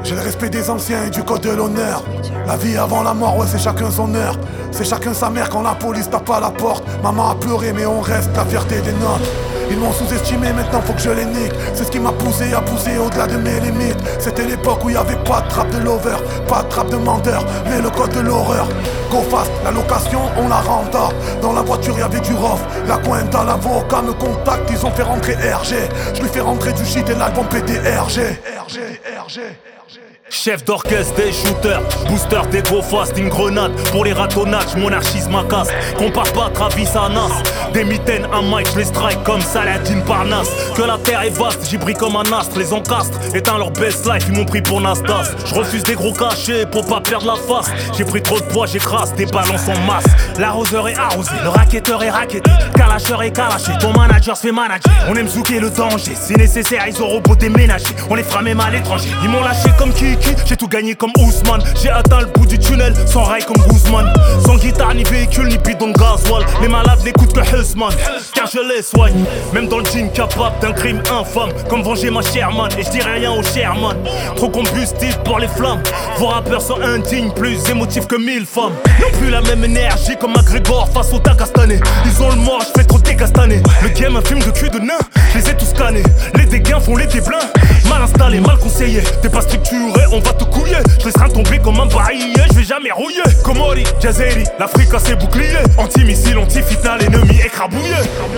J'ai le respect des anciens et du code de l'honneur. La vie avant la mort, ouais c'est chacun son heure. C'est chacun sa mère quand la police tape à la porte. Maman a pleuré mais on reste, la fierté des nôtres. Ils m'ont sous-estimé, maintenant faut que je les nique. C'est ce qui m'a poussé à pousser au-delà de mes limites. C'était l'époque où il y avait pas de trappe de lover, pas de trappe de menteur, mais le code de l'horreur. Go fast, la location on la renta. Dans la voiture y'avait du rough. La Cointa, l'avocat me contacte, ils ont fait rentrer RG. Je lui fais rentrer du shit et l'album PDRG. Chef d'orchestre des shooters, booster des go fast, une grenade pour les ratonnage, monarchisme à casse. Compare pas Travis à Nas, des mitaines à Mike, je les strike comme Saladin Parnasse. Que la terre est vaste, j'y brille comme un astre, les encastres, éteint leur best life, ils m'ont pris pour Nasdaq. Je refuse des gros cachets pour pas perdre la face. J'ai pris trop de poids, j'écrase des balances en masse. L'arroseur est arrosé, le racketteur est racketté, calacheur est calaché, ton manager se fait manager. On aime zouker le danger, si nécessaire ils auront beau déménager. On les fera même à l'étranger, ils m'ont lâché comme Kiki. J'ai tout gagné comme Ousmane. J'ai atteint le bout du tunnel sans rail comme Guzman. Sans guitare ni véhicule ni bidon de gasoil. Les malades n'écoutent que Husman, car je les soigne. Même dans le jean capable d'un crime infâme, comme venger ma chère man. Et je dirai rien au Sherman. Trop combustible pour les flammes. Vos rappeurs sont indignes, plus émotifs que 1000 femmes. N'ont plus la même énergie comme McGregor face au Daghastanais. Ils ont le mort, je fais trop dégastaner. Le game un film de cul de nain, je les ai tous scannés. Les dégâts font les déblins. Mal installé, mal conseillé. T'es pas structuré, on va te couiller. Je laisserai tomber comme un barillet, je vais jamais rouiller. Komori, Jazeri, l'Afrique a ses boucliers. Anti-missile, anti-fitna, l'ennemi écrabouillé.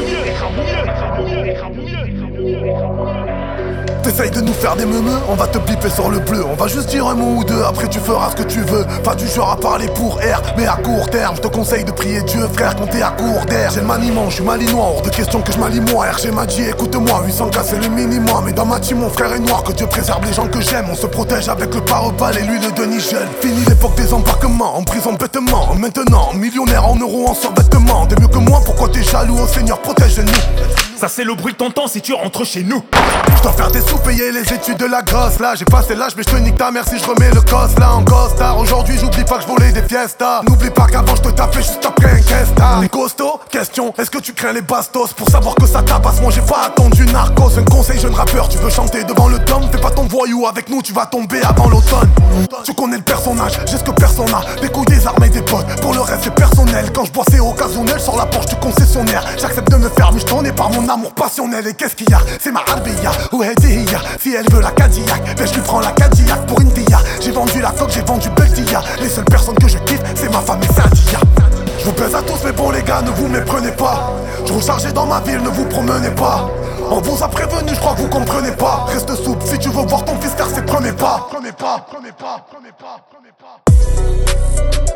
T'essayes de nous faire des meumeux, on va te piper sur le bleu. On va juste dire un mot ou deux, après tu feras ce que tu veux. Pas du genre à parler pour R, mais à court terme. Je te conseille de prier Dieu frère quand t'es à court d'air. J'ai le maniement, je suis malinois, hors de question que je m'allie moi. RG m'a dit écoute-moi, 800K c'est le minimum. Mais dans ma team mon frère est noir, que Dieu préserve les gens que j'aime. On se protège avec le pare-balles et l'huile de Nigel. Fini l'époque des embarquements, en prison bêtement. Maintenant, millionnaire en euros en survêtement. T'es mieux que moi, pourquoi t'es jaloux? Oh Seigneur, protège-nous. Ça c'est le bruit que t'entends si tu rentres chez nous. Je dois faire des sous, payer les études de la gosse. Là j'ai passé l'âge mais je te nique ta mère si je remets le gosse là en costard. Aujourd'hui j'oublie pas que je volais des fiestas. N'oublie pas qu'avant je te tapais juste après un questa. Les costauds, question, est-ce que tu crains les bastos? Pour savoir que ça tabasse, moi j'ai pas attendu narcos. Un conseil jeune rappeur, tu veux chanter devant le dôme. Fais pas ton voyou avec nous, tu vas tomber avant l'automne. Tu connais le personnage, j'ai ce que personne n'a. Des couilles, des armes et des potes, pour le reste c'est personnel. Quand je bois c'est occasionnel, sur la porche du concessionnaire. J'accepte de me faire michetonner par mon amour passionnel. Et qu'est-ce qu'il y a? C'est ma Arbeya ou Hediya. Si elle veut la Cadillac, ben je lui prends la Cadillac pour une dia. J'ai vendu la coque, j'ai vendu Beldia. Les seules personnes que je kiffe, c'est ma femme et Sadia. Je vous baise à tous mais bon les gars, ne vous méprenez pas. Je roule chargé dans ma ville, ne vous promenez pas. On vous a prévenu, je crois que vous comprenez pas. Reste souple si tu veux voir ton fils faire ses premiers pas.